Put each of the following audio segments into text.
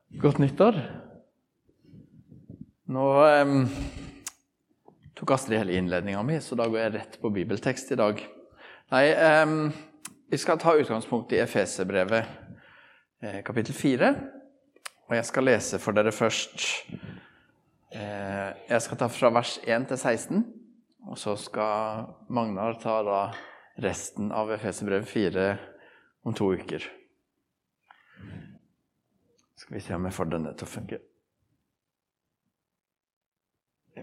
Godt nyttår. Nå tok Astrid hele innledningen min, så da går jeg rett på bibeltekst i dag. Vi skal ta utgangspunkt i Efeserbrevet, kapittel 4, og jeg skal lese for dere først. Jeg skal ta fra vers 1 til 16, og så skal Magnar ta da resten av Efeserbrevet 4 om 2 uker. Skal vi se om jeg får denne til å funke. Ja.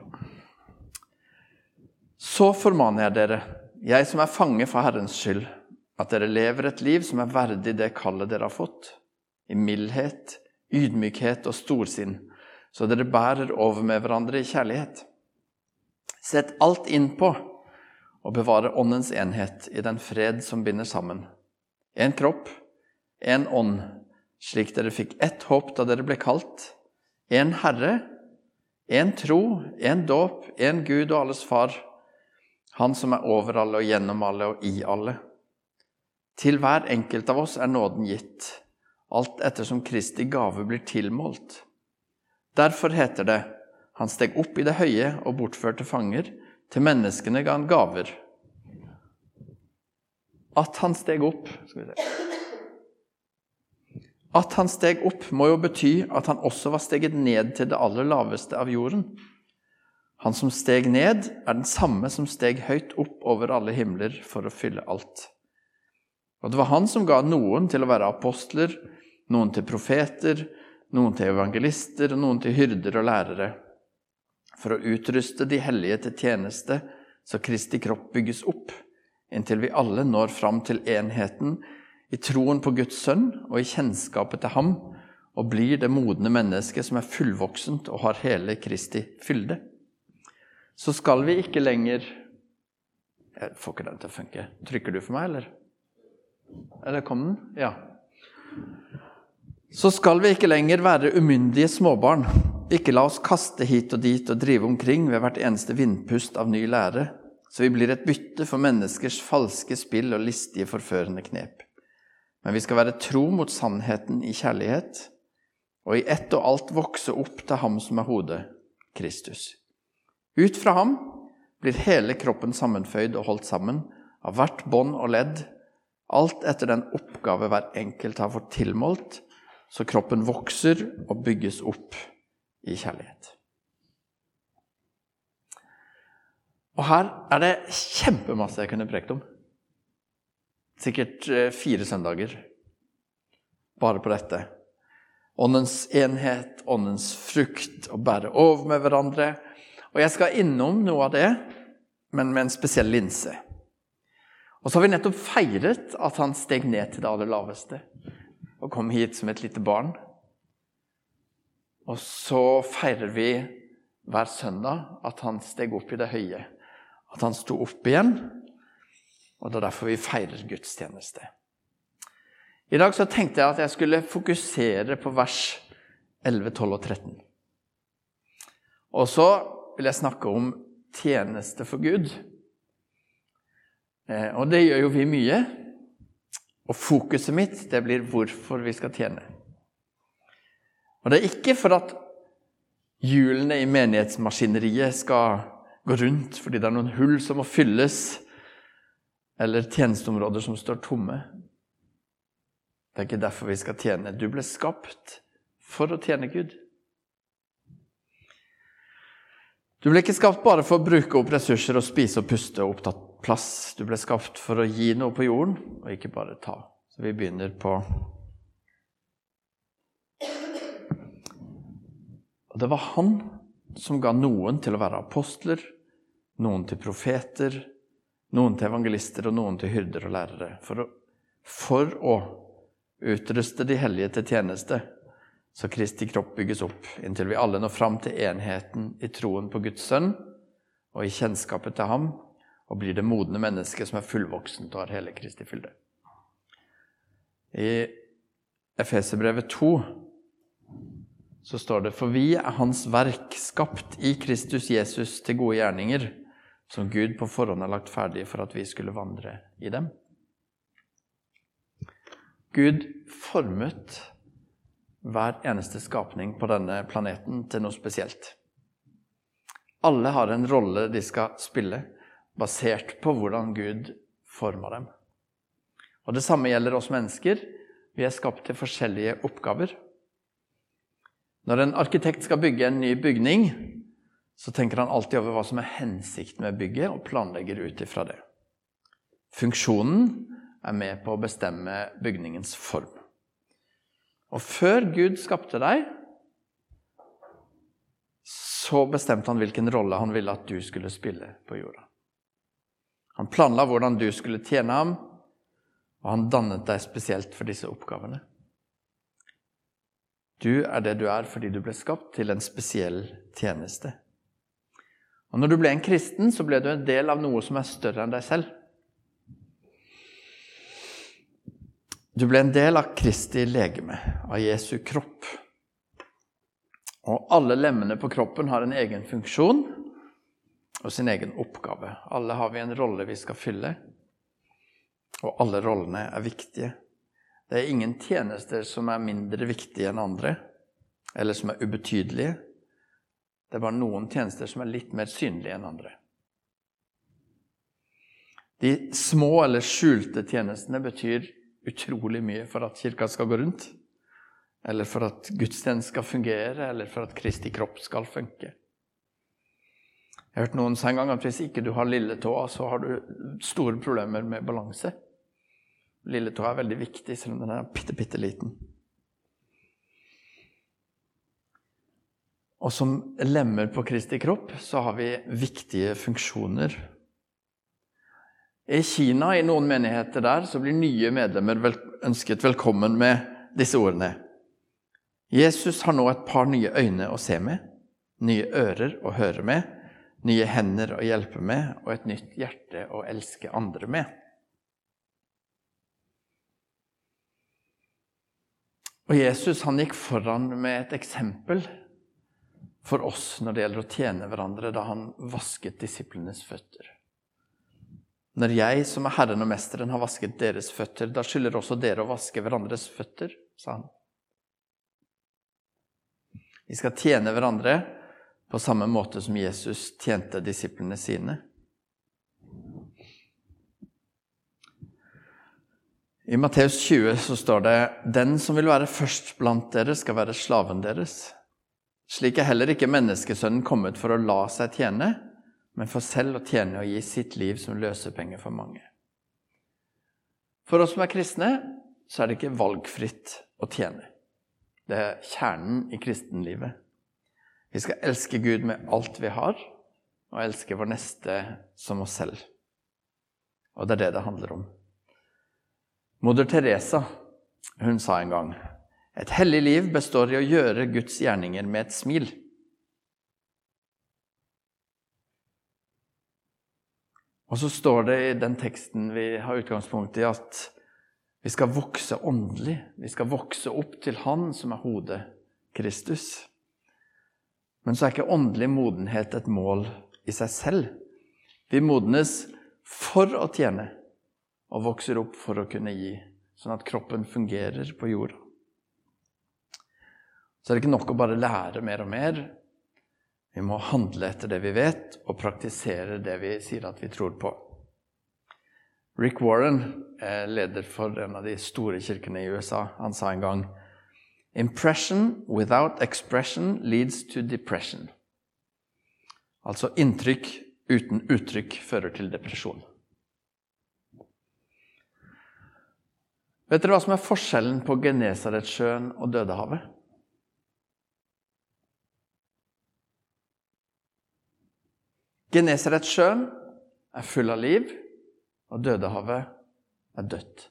Så formaner jeg dere, jeg som fange for Herrens skyld, at dere lever et liv som verdig det kallet dere har fått, i mildhet, ydmykhet og storsinn, så dere bærer over med hverandre i kjærlighet. Sett alt inn på, og bevare åndens enhet i den fred som binder sammen. En kropp, en ånd, slik dere fikk ett håp da dere ble kalt, en Herre, en tro, en dåp, en Gud og alles far, han som over alle og gjennom alle og i alle. Til hver enkelt av oss nåden gitt, alt ettersom Kristi gave blir tilmålt. Derfor heter det, han steg opp i det høye og bortførte fanger, til menneskene ga han gaver. At han steg opp, skal vi se. At han steg opp må jo bety at han også var steget ned til det aller laveste av jorden. Han som steg ned den samme som steg høyt opp over alle himler for å fylle alt. Og det var han som ga noen til å være apostler, noen til profeter, noen til evangelister og noen til hyrder og lærere, for å utruste de hellige til tjeneste, så Kristi kropp bygges opp, inntil vi alle når fram til enheten, i troen på Guds sønn og i kjennskapet til ham, og blir det modne mennesket som fullvoksent og har hele Kristi fylde. Så skal vi ikke lenger... Jeg får ikke den til å funke. Trykker du for meg, eller? Eller kom den? Ja. Så skal vi ikke lenger være umyndige småbarn. Ikke la oss kaste hit og dit og drive omkring ved hvert eneste vindpust av ny lære, så vi blir et bytte for menneskers falske spill og listige forførende knep. Men vi skal være tro mot sannheten i kjærlighet, og i ett og alt vokse opp til ham som hodet, Kristus. Ut fra ham blir hele kroppen sammenføyd og holdt sammen, av hvert bånd og ledd, alt etter den oppgave hver enkelt har fått tilmålt, så kroppen vokser og bygges opp i kjærlighet. Og her det kjempemasse jeg kunne prekt om. Sikkert 4 søndager, bare på dette. Åndens enhet, åndens frukt, og bære over med hverandre. Og jeg skal innom noe av det, men med en spesiell linse. Og så har vi nettopp feiret at han steg ned til det aller laveste, og kom hit som et lite barn. Og så feirer vi hver søndag at han steg opp i det høye, at han sto opp igjen, og det derfor vi feirer gudstjeneste. I dag så tenkte jeg at jeg skulle fokusere på vers 11, 12 og 13. Og så vil jeg snakke om tjeneste for Gud. Og det gjør jo vi mye. Og fokuset mitt, det blir hvorfor vi skal tjene. Og det ikke for at hjulene i menighetsmaskineriet skal gå rundt, fordi det noen hull som må fylles, eller tjenesteområder som står tomme. Det ikke derfor vi skal tjene. Du ble skapt for å tjene Gud. Du ble ikke skapt bare for å bruke opp ressurser og spise og puste og opptatt plass. Du ble skapt for å gi noe på jorden, og ikke bare ta. Så vi begynner på... Og det var han som ga noen til å være apostler, noen til profeter, noen til evangelister og noen til hyrder og lærere, for å utruste de hellige til tjeneste, så Kristi kropp bygges opp, inntil vi alle når fram til enheten i troen på Guds sønn, og i kjennskapet til ham, og blir det modne mennesket som fullvoksent og har hele Kristi fylde. I Efeserbrevet 2 så står det, for vi hans verk, skapt i Kristus Jesus til gode gjerninger, som Gud på forhånd har lagt ferdig for at vi skulle vandre i dem. Gud formet hver eneste skapning på denne planeten til noe spesielt. Alle har en rolle de skal spille, basert på hvordan Gud former dem. Og det samme gjelder oss mennesker. Vi skapt til forskjellige oppgaver. Når en arkitekt skal bygge en ny bygning, så tenker han alltid over hva som hensikten med bygget, og planlegger ut ifra det. Funksjonen med på å bestemme bygningens form. Og før Gud skapte deg, så bestemte han hvilken rolle han ville at du skulle spille på jorda. Han planla hvordan du skulle tjene ham, og han dannet deg spesielt for disse oppgavene. Du det du fordi du ble skapt til en spesiell tjeneste. Og når du ble en kristen, så ble du en del av noe som større enn deg selv. Du ble en del av Kristi legeme, av Jesu kropp. Og alle lemmene på kroppen har en egen funksjon og sin egen oppgave. Alle har vi en rolle vi skal fylle, og alle rollene viktige. Det ingen tjenester som mindre viktige enn andre, eller som ubetydelige. Det bare noen tjenester som litt mer synlige enn andre. De små eller skjulte tjenestene betyr utrolig mye for at kirka skal gå rundt, eller for at gudstjenesten skal fungere, eller for at Kristi kropp skal funke. Jeg har hørt noen si en gang at hvis ikke du har lille tåa, så har du store problemer med balanse. Lille tåa veldig viktig, selv om den bitte liten. Og som lemmer på Kristi kropp, så har vi viktige funksjoner. I Kina, i noen menigheter der, så blir nye medlemmer ønsket velkommen med disse ordene. Jesus har nå et par nye øyne å se med, nye ører å høre med, nye hender å hjelpe med, og et nytt hjerte å elske andre med. Og Jesus, han gikk foran med et eksempel for oss når det gjelder å tjene hverandre, da han vasket disiplenes føtter. Når jeg, som Herren og Mesteren, har vasket deres føtter, da skylder også dere å vaske hverandres føtter, sa han. Vi skal tjene hverandre på samme måte som Jesus tjente disiplene sine. I Matteus 20 så står det, «Den som vil være først blant dere skal være slaven deres. Slik heller ikke menneskesønnen kommet for å la seg tjene, men for selv å tjene og gi sitt liv som løsepenger for mange.» For oss som kristne, så det ikke valgfritt å tjene. Det kjernen i kristenlivet. Vi skal elske Gud med alt vi har, og elske vår neste som oss selv. Og det det handler om. Moder Teresa, hun sa en gang, «Et hellig liv består i å gjøre Guds gjerninger med et smil.» Og så står det i den teksten vi har utgangspunkt i at vi skal vokse åndelig. Vi skal vokse opp til Han som hodet, Kristus. Men så ikke åndelig modenhet et mål i seg selv. Vi modnes for å tjene og vokser opp for å kunne gi, sånn at kroppen fungerer på jorda. Så det ikke nok å bare lære mer og mer. Vi må handle etter det vi vet, og praktisere det vi sier at vi tror på. Rick Warren leder for en av de store kirkene i USA. Han sa en gang, «Impression without expression leads to depression.» Altså inntrykk uten uttrykk fører til depresjon. Vet dere hva som forskjellen på Genesaretsjøen og Dødehavet? Genesaretsjøen full av liv, og Dødehavet dødt.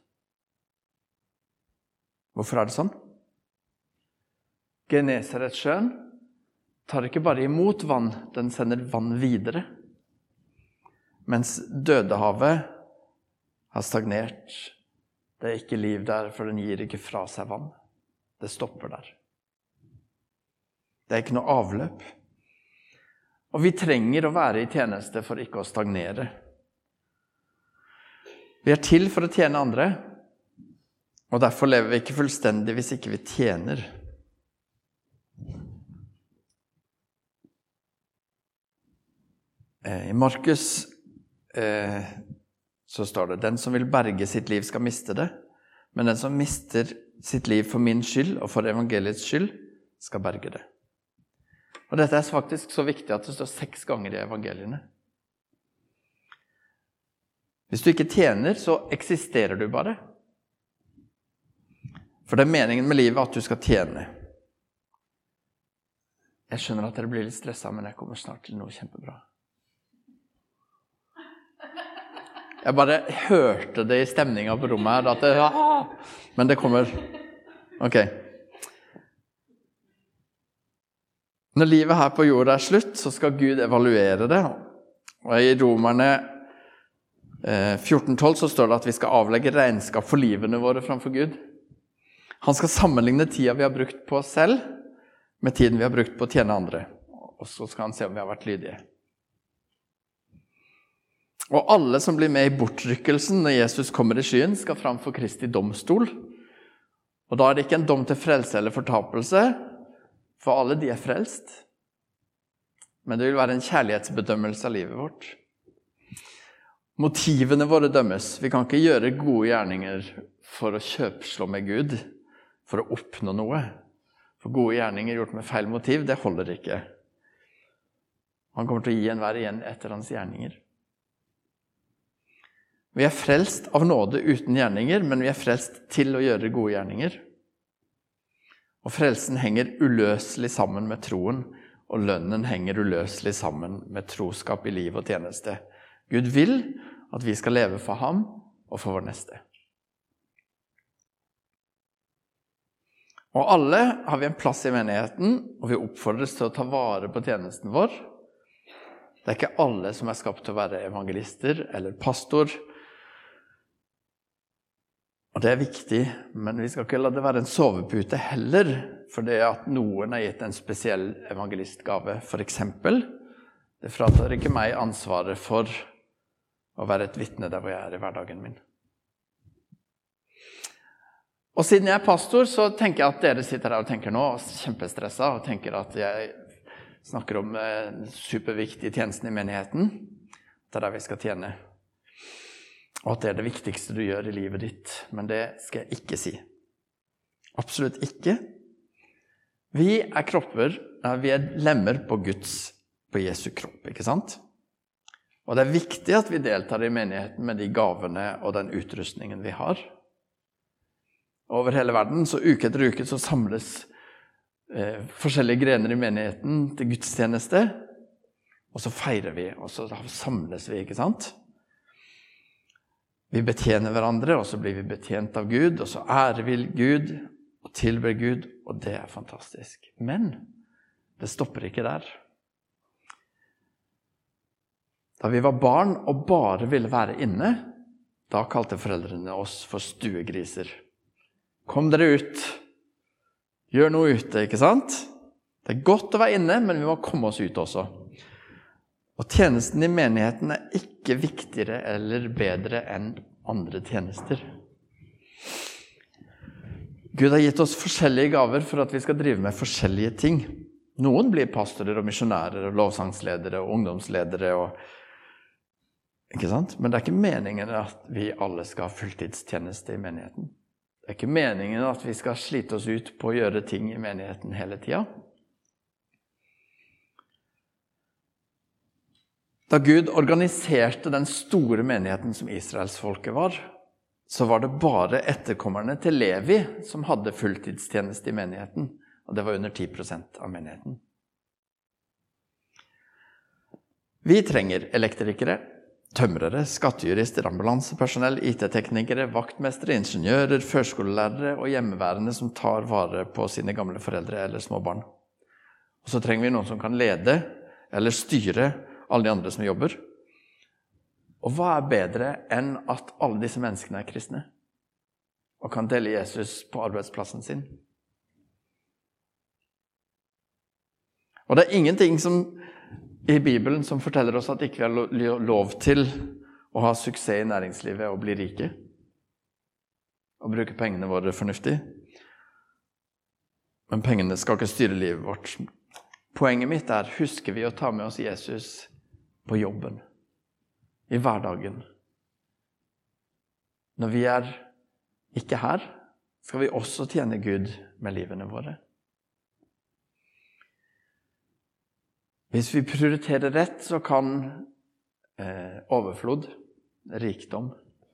Hvorfor det sånn? Genesaretsjøen tar ikke bare imot vann, den sender vann videre. Mens Dødehavet har stagnert. Det ikke liv der, for den gir ikke fra seg vann. Det stopper der. Det ikke noe avløp. Og vi trenger å være i tjeneste for ikke å stagnere. Vi til for å tjene andre, og derfor lever vi ikke fullstendig hvis ikke vi tjener. I Markus så står det, den som vil berge sitt liv skal miste det, men den som mister sitt liv for min skyld og for evangeliets skyld skal berge det. Og dette er faktisk så viktig at det står 6 ganger i evangeliene. Hvis du ikke tjener, så eksisterer du bare. For det er meningen med livet at du skal tjene. Jeg skjønner at dere blir litt stresset, men jeg kommer snart til noe kjempebra. Jeg bare hørte det i stemningen på rommet her, at det, men det kommer. Ok. Når livet her på jorda er slutt, så skal Gud evaluere det. Og i Romerne 14:12 så står det at vi skal avlegge regnskap for livene våre framfor Gud. Han skal sammenligne tida vi har brukt på oss selv, med tiden vi har brukt på å tjene andre. Og så skal han se om vi har vært lydige. Og alle som blir med i bortrykkelsen når Jesus kommer i skyen, skal framfor Kristi domstol. Og da er det ikke en dom til frelse eller fortapelse, for alle de er frelst. Men det vil være en kjærlighetsbedømmelse av livet vårt. Motivene våre dømmes. Vi kan ikke gjøre gode gjerninger for å kjøpslå med Gud, for å oppnå noe. For gode gjerninger gjort med feil motiv, det holder ikke. Han kommer til å gi enhver igjen etter hans gjerninger. Vi er frelst av nåde uten gjerninger, men vi er frelst til å gjøre gode gjerninger. Og frelsen henger uløselig sammen med troen, og lønnen henger uløselig sammen med troskap i liv og tjeneste. Gud vil at vi skal leve for ham og for vår neste. Og alle har vi en plass i menigheten, og vi oppfordres til å ta vare på tjenesten vår. Det er ikke alle som er skapt til å være evangelister eller pastor. Og det er viktig, men vi skal ikke la det være en sovepute heller, for det at noen har gitt en spesiell evangelistgave, for eksempel. Det fratar ikke meg ansvaret for å være et vitne der hvor jeg er i hverdagen min. Og siden jeg er pastor, så tenker jeg at dere sitter her og tenker nå, kjempestresset, og tenker at jeg snakker om superviktige tjenesten i menigheten. Det er der vi skal tjene. Og at det er det viktigste du gjør i livet ditt. Men det skal jeg ikke si. Absolutt ikke. Vi er kropper, vi er lemmer på Jesu kropp, ikke sant? Og det er viktig at vi deltar i menigheten med de gavene og den utrustningen vi har. Over hele verden, så uke etter uke, så samles forskjellige grener i menigheten til gudstjeneste, og så feirer vi, og så samles vi, ikke sant? Vi betjener hverandre, og så blir vi betjent av Gud, og så ærer vi Gud, og tilber Gud, og det er fantastisk. Men det stopper ikke der. Da vi var barn og bare ville være inne, da kalte foreldrene oss for stuegriser. Kom dere ut. Gjør noe ute, ikke sant? Det er godt å være inne, men vi må komme oss ut også. Og tjenesten i menigheten er ikke viktigere eller bedre enn andre tjenester. Gud har gitt oss forskjellige gaver for at vi skal drive med forskjellige ting. Noen blir pastorer og misjonærer og lovsangsledere og ungdomsledere, ikke sant? Men det er ikke meningen at vi alle skal ha fulltidstjeneste i menigheten. Det er ikke meningen at vi skal slite oss ut på å gjøre ting i menigheten hele tiden. Da Gud organiserte den store menigheten som Israelsfolket var, så var det bare etterkommerne til Levi som hadde fulltidstjeneste i menigheten, og det var under 10% av menigheten. Vi trenger elektrikere, tømrere, skattejurister, ambulansepersonell, IT-teknikere, vaktmestere, ingeniører, førskolelærere og hjemmeværende som tar vare på sine gamle foreldre eller små barn. Og så trenger vi noen som kan lede eller styre alle de andre som jobber. Og hva er bedre enn at alle disse menneskene er kristne og kan dele Jesus på arbeidsplassen sin? Og det er ingenting i Bibelen som forteller oss at ikke vi har lov til å ha suksess i næringslivet og bli rike. Og bruke pengene våre fornuftig. Men pengene skal ikke styre livet vårt. Poenget mitt er, husker vi å ta med oss Jesus på jobben, i hverdagen. Når vi ikke her, skal vi også tjene Gud med livene våre. Hvis vi prioriterer rett, så kan overflod, rikdom,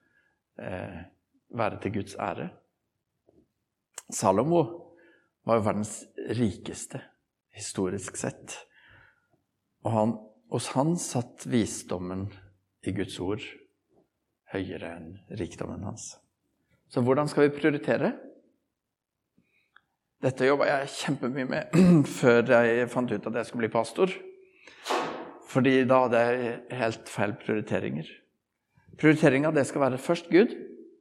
være til Guds ære. Salomo var jo verdens rikeste, historisk sett. Og hos han satt visdommen i Guds ord høyere enn rikdommen hans. Så hvordan skal vi prioritere? Dette jobbet jeg kjempemye med før jeg fant ut at jeg skulle bli pastor. Fordi da hadde jeg helt feil prioriteringer. Prioriteringen, det skal være først Gud.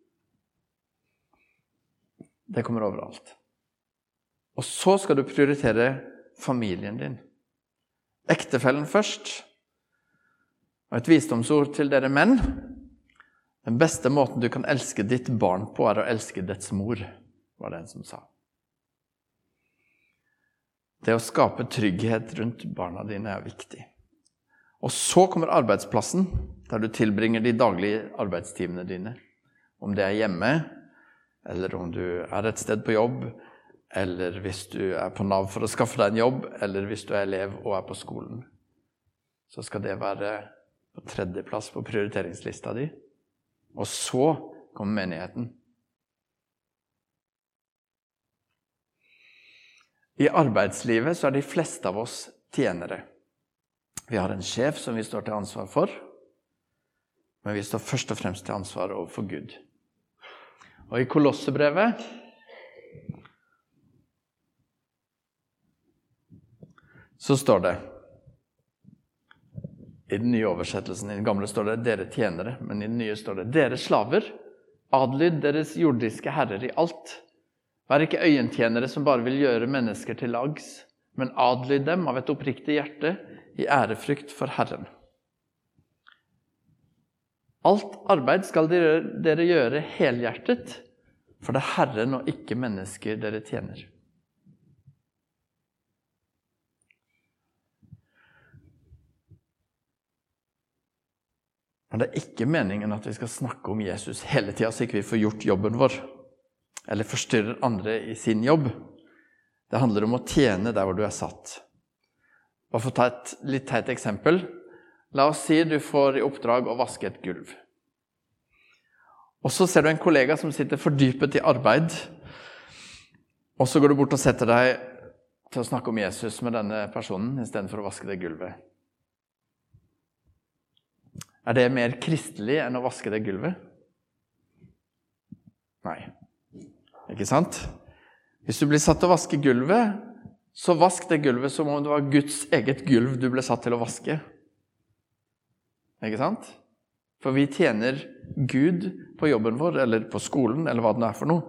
Det kommer overalt. Og så skal du prioritere familien din. Ektefellen først. Og et visdomsord til dere menn. Den beste måten du kan elske ditt barn på å elske dets mor, var det en som sa. Det å skape trygghet rundt barna dine viktig. Og så kommer arbeidsplassen, der du tilbringer de daglige arbeidstimene dine. Om det hjemme, eller om du et sted på jobb, eller hvis du på Nav for å skaffe deg en jobb, eller hvis du elev og på skolen. Så skal det være på 3. plass på prioriteringslista di. Og så kommer menigheten. I arbeidslivet så de fleste av oss tjenere. Vi har en sjef som vi står til ansvar for, men vi står først og fremst til ansvar overfor Gud. Og i Kolossebrevet så står det, i den nye oversettelsen, i den gamle står det dere tjenere, men i den nye står det dere slaver, adlyd deres jordiske herrer i alt. Vær ikke øyentjenere som bare vil gjøre mennesker til lags, men adlyd dem av et oppriktig hjerte i ærefrykt for Herren. Alt arbeid skal dere gjøre helhjertet, for det Herren og ikke mennesker dere tjener. Men det ikke meningen at vi skal snakke om Jesus hele tiden, så ikke vi får gjort jobben vår, eller forstyrrer andre i sin jobb. Det handler om å tjene der hvor du satt. Bare for å ta et litt teit eksempel. La oss si du får i oppdrag å vaske et gulv. Og så ser du en kollega som sitter fordypet i arbeid, og så går du bort og setter deg til å snakke om Jesus med denne personen, i stedet for å vaske det gulvet. Det mer kristelig enn å vaske det gulvet? Nei. Ikke sant? Hvis du blir satt til å vaske gulvet, så vask det gulvet som om det var Guds eget gulv du ble satt til å vaske. Ikke sant? For vi tjener Gud på jobben vår, eller på skolen, eller hva det for noe.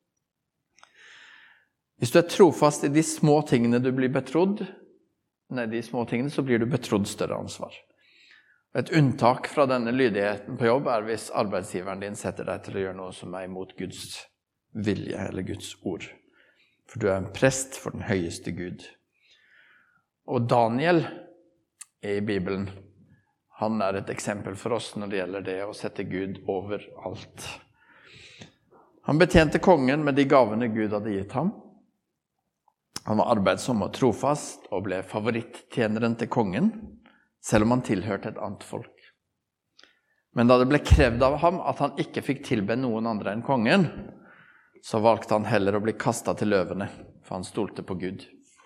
Hvis du trofast i de små tingene du blir betrodd, så blir du betrodd større ansvar. Et unntak fra denne lydigheten på jobb hvis arbeidsgiveren din setter deg til å gjøre noe som imot Guds vilje eller Guds ord. For du en prest for den høyeste Gud. Og Daniel i Bibelen, han et eksempel for oss når det gjelder det å sette Gud over alt. Han betjente kongen med de gavene Gud hadde gitt ham. Han var arbeidsom og trofast og ble favorittjeneren til kongen, selv om han tilhørte et annet folk. Men da det ble krevd av ham at han ikke fikk tilbe noen andre enn kongen, så valgte han heller å bli kastet til løvene, for han stolte på Gud.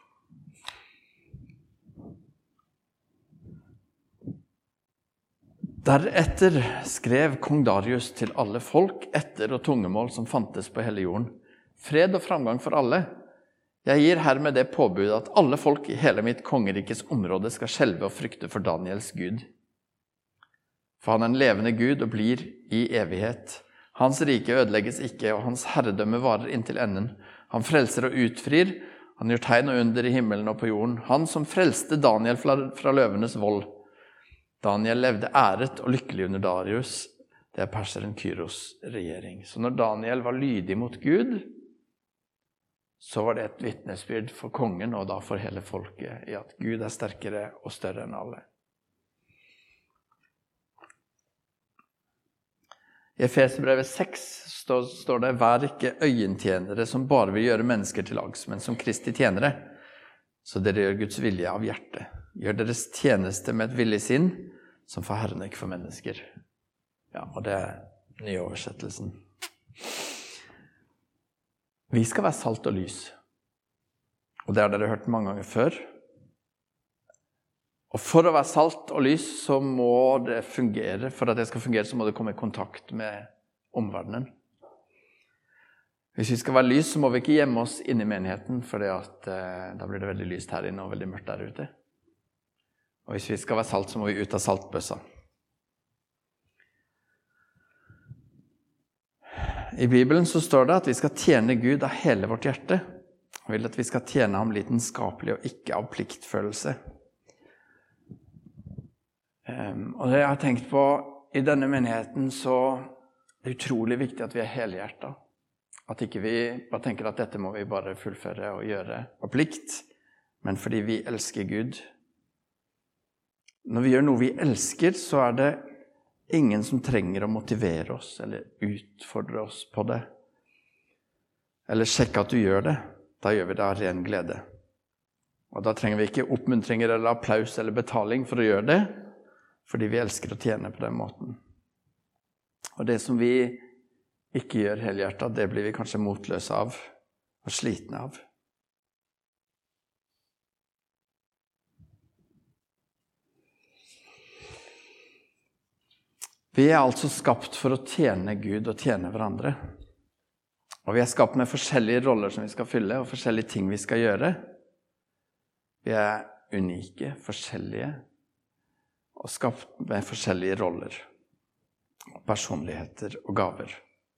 Deretter skrev kong Darius til alle folk, etter og tungemål som fantes på hele jorden. Fred og framgang for alle. Jeg gir hermed det påbudet at alle folk i hele mitt kongerikes område skal skjelve og frykte for Daniels Gud. For han en levende Gud og blir i evighet. Hans rike ødelegges ikke, og hans herredømme varer inntil enden. Han frelser og utfrir, han gjør tegn og under i himmelen og på jorden. Han som frelste Daniel fra løvenes vold. Daniel levde æret og lykkelig under Darius, det perseren Kyros regjering. Så når Daniel var lydig mot Gud, så var det et vitnesbyrd for kongen og da for hele folket i at Gud sterkere og større enn alle. I Efeserbrevet 6 står det: «Vær ikke øyentjenere som bare vil gjøre mennesker til lags, men som Kristi tjenere, så dere gjør Guds vilje av hjertet. Gjør deres tjeneste med et villig sinn, som for Herren, ikke for mennesker.» Ja, og det er nye oversettelsen. Vi skal være salt og lys. Og det har dere hørt mange ganger før. Og for å være salt og lys, så må det fungere. For at det skal fungere, så må det komme i kontakt med omverdenen. Hvis vi skal være lys, så må vi ikke gjemme oss inne i menigheten, for da blir det veldig lyst her inne og veldig mørkt der ute. Og hvis vi skal være salt, så må vi ut av saltbøssa. I Bibelen så står det at vi skal tjene Gud av hele vårt hjerte. Han vil at vi skal tjene ham lidenskapelig og ikke av pliktfølelse. Og det jeg har tenkt på i denne menigheten, så det er utrolig viktig at vi er helhjertet. At ikke vi bare tenker at dette må vi bare fullføre og gjøre av plikt, men fordi vi elsker Gud. Når vi gjør noe vi elsker, så er det ingen som trenger å motivere oss eller utfordre oss på det. Eller sjekke at du gjør det. Da gjør vi det av ren glede. Og da trenger vi ikke oppmuntringer eller applaus eller betaling for å gjøre det, fordi vi elsker å tjene på den måten. Og det som vi ikke gjør helhjertet, det blir vi kanskje motløse av og slitne av. Vi er altså skapt for å tjene Gud og tjene hverandre. Og vi er skapt med forskjellige roller som vi skal fylle, og forskjellige ting vi skal gjøre. Vi er unike, forskjellige, og skapt med forskjellige roller, personligheter og gaver.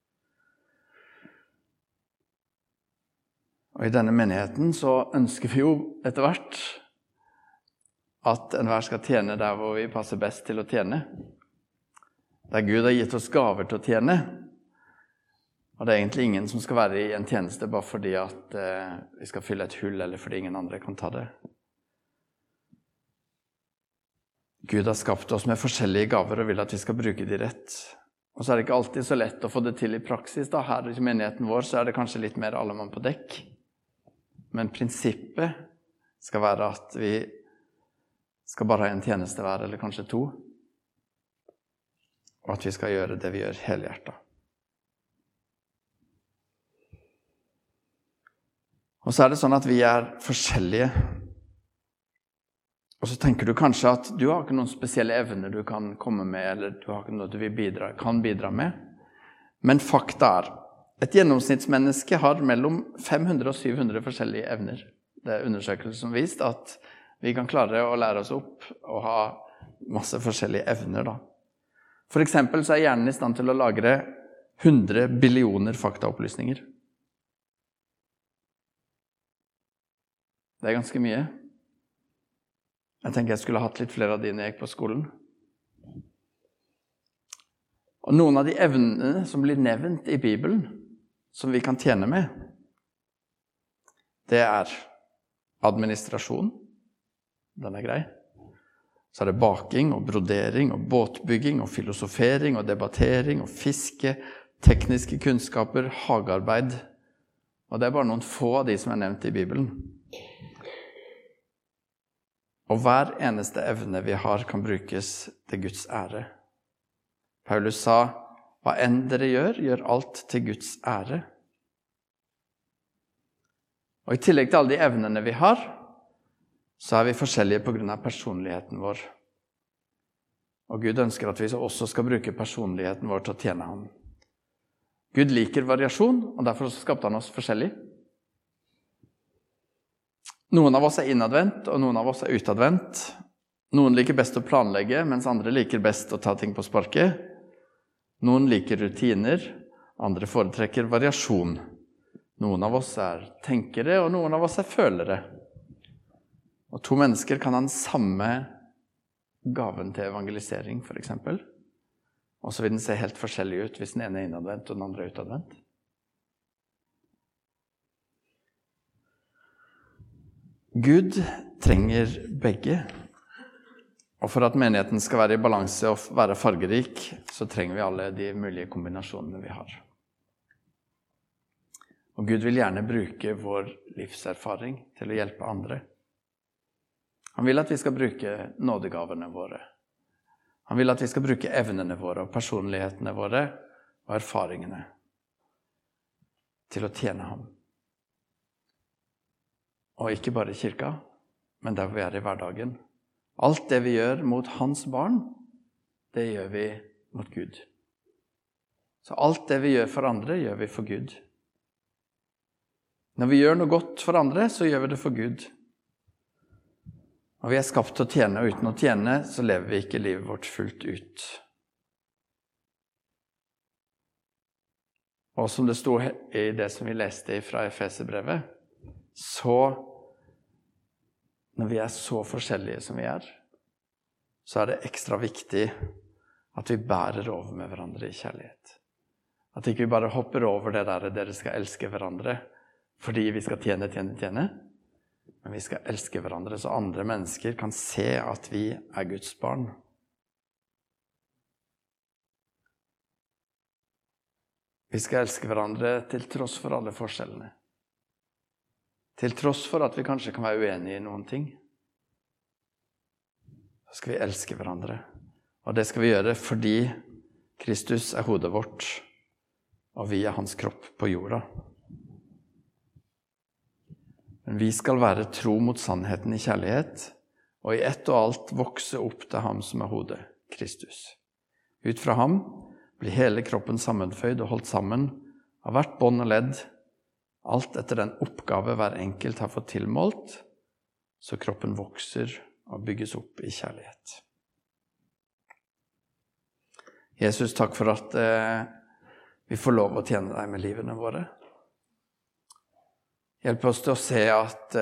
Og i denne menigheten så ønsker vi jo etter hvert at enhver skal tjene der hvor vi passer best til å tjene. Der Gud har gitt oss gaver til å tjene. Og det er egentlig ingen som skal være i en tjeneste bare fordi at vi skal fylle et hull, eller fordi ingen andre kan ta det. Gud har skapt oss med forskjellige gaver og vil at vi skal bruke de rett. Og så er det ikke alltid så lett å få det til i praksis. Da. Her i menigheten vår så er det kanskje litt mer alle mann på dekk. Men prinsippet skal være at vi skal bare ha en tjeneste hver, eller kanskje to. Og at vi skal gjøre det vi gjør helhjertet. Og så er det sånn at vi er forskjellige. Og så tenker du kanskje at du har ikke noen spesielle evner du kan komme med, eller du har ikke noe du kan bidra med. Men fakta er, et gjennomsnittsmenneske har mellom 500 og 700 forskjellige evner. Det er undersøkelser som vist at vi kan klare å lære oss opp og ha masse forskjellige evner da. For eksempel så er hjernen i stand til å lagre 100 billioner faktaopplysninger. Det er ganske mye. Jeg tenker jeg skulle hatt litt flere av de når jeg gikk på skolen. Og noen av de evnene som blir nevnt i Bibelen, som vi kan tjene med, det er administrasjon. Den er grei. Så er det baking og brodering og båtbygging og filosofering og debattering og fiske, tekniske kunnskaper, hagearbeid. Og det er bare noen få av de som er nevnt i Bibelen. Og hver eneste evne vi har kan brukes til Guds ære. Paulus sa, hva enn dere gjør, gjør alt til Guds ære. Og i tillegg til alle de evnene vi har, så er vi forskjellige på grunn av personligheten vår. Og Gud ønsker at vi også skal bruke personligheten vår til å tjene ham. Gud liker variasjon, og derfor skapte han oss forskjellig. Noen av oss er innadvendt, og noen av oss er utadvendt. Noen liker best å planlegge, mens andre liker best å ta ting på sparket. Noen liker rutiner, andre foretrekker variasjon. Noen av oss er tenkere, og noen av oss er følere. Og to mennesker kan ha den samme gaven til evangelisering, for eksempel. Og så vil den se helt forskjellig ut hvis den ene er innadvendt og den andre er utadvendt. Gud trenger begge, Og for at menigheten skal være i balanse og være fargerik, så trenger vi alle de mulige kombinasjonene vi har. Og Gud vil gjerne bruke vår livserfaring til å hjelpe andre. Han vil at vi skal bruke nådegavene våre. Han vil at vi skal bruke evnene våre og personlighetene våre og erfaringene til å tjene ham. Og ikke bare i kirka, men der vi er i hverdagen. Alt det vi gjør mot hans barn, det gjør vi mot Gud. Så alt det vi gjør for andre, gjør vi for Gud. Når vi gjør noe godt for andre, så gjør vi det for Gud. Og vi er skapt til å tjene, og uten å tjene, så lever vi ikke livet vårt fullt ut. Og som det stod i det som vi leste fra Efeserbrevet, så når vi er så forskjellige som vi er, så er det ekstra viktig at vi bærer over med hverandre i kjærlighet. At ikke vi bare hopper over det der dere skal elske hverandre fordi vi skal tjene, men vi skal elske hverandre så andre mennesker kan se at vi er Guds barn. Vi skal elske hverandre til tross for alle forskjellene. Til tross for at vi kanskje kan være uenige i noen ting, så skal vi elske hverandre. Og det skal vi gjøre fordi Kristus er hodet vårt, og vi er hans kropp på jorda. Men vi skal være tro mot sannheten i kjærlighet, og i ett og alt vokse opp til ham som er hodet, Kristus. Ut fra ham blir hele kroppen sammenføyd og holdt sammen av hvert bånd og ledd, alt etter den oppgave hver enkelt har fått tilmålt, så kroppen vokser og bygges opp i kjærlighet. Jesus, takk for at vi får lov å tjene deg med livene våre. Hjelp oss til å se at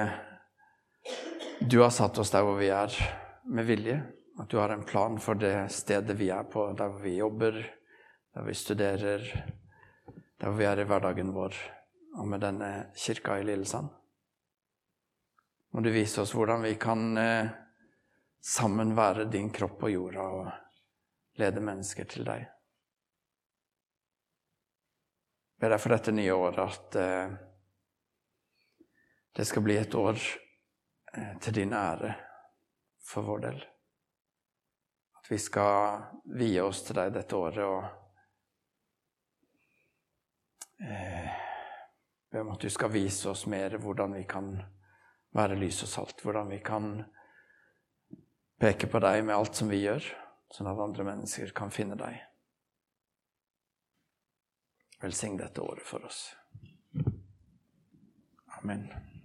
du har satt oss der hvor vi er med vilje, at du har en plan for det stedet vi er på, der hvor vi jobber, der vi studerer, der hvor vi er i hverdagen vår, og med denne kirka i Lillesand. Må du vise oss hvordan vi kan sammen være din kropp på jorda og lede mennesker til deg. Be deg for dette nye året at det skal bli et år til din ære for vår del. At vi skal vie oss til deg dette året og be om at du skal vise oss mer hvordan vi kan være lys og salt, hvordan vi kan peke på deg med alt som vi gjør, sånn at andre mennesker kan finne deg. Velsign dette året for oss. Amen.